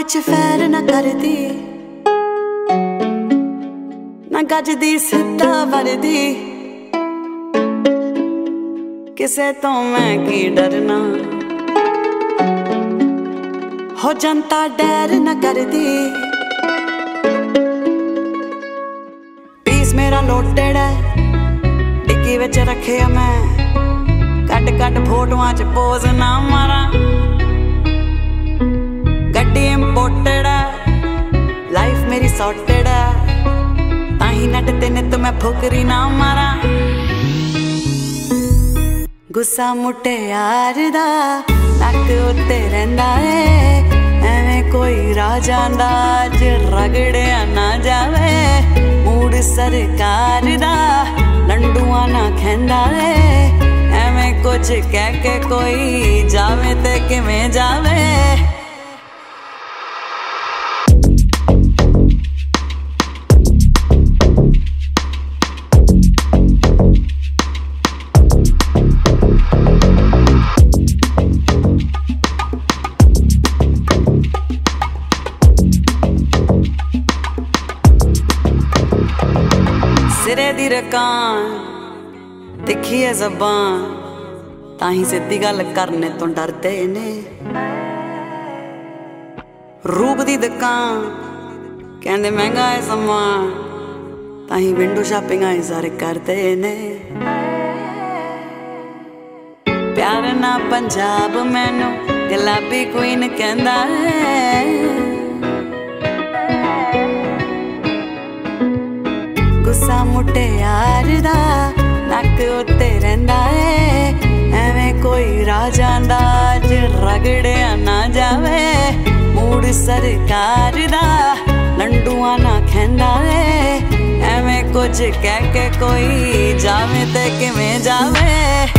च फैर न करदी ना गजदी सिद्धा वरदी किसे तो मैं की डरना हो जनता डैर न करदी पीस मेरा लोटेड़ा डिग्गी विच रखे मैं कट कट फोटोआं च पोज ना मारा गड्डी इंपोर्टेड है लाइफ मेरी सॉर्टेड है ताही नट ते नित मैं फुकरी ना मारा गुस्सा मुटियार दा नक उत्ते रहिंदा है एवें कोई राजा दा ज रगड़िया ना जावे मूड सरकार दा लंडुआ ना खैंदा है एवें कुछ कह के कोई जावे ते किवें जावे सिरे दी रकान तिखी है ज़बान ताही सिद्धी गल करने तो डरदे ने रूप दी दुकान कहंदे महंगा है समान ताही विंडो शॉपिंग आई सारे करदे ने प्यार ना पंजाब मैनू गुलाबी क्वीन कहंदा है गुस्सा मुटियार दा नक उत्ते रहिंदा है एवें कोई राजा दा ज रगड़िया ना जावे मूड सरकार दा लंडुआ ना खैंदा है एवें कुछ कह के कोई जावे ते किवें जावे।